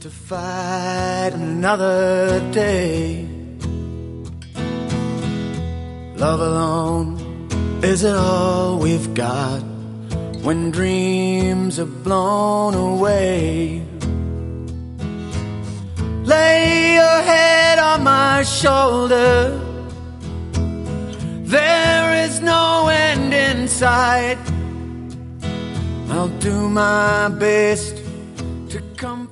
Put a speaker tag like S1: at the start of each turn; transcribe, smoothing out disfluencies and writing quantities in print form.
S1: to fight another day. Love alone, is it all we've got when dreams are blown away? Lay your head on my shoulder, there is no end in sight. I'll do my best to come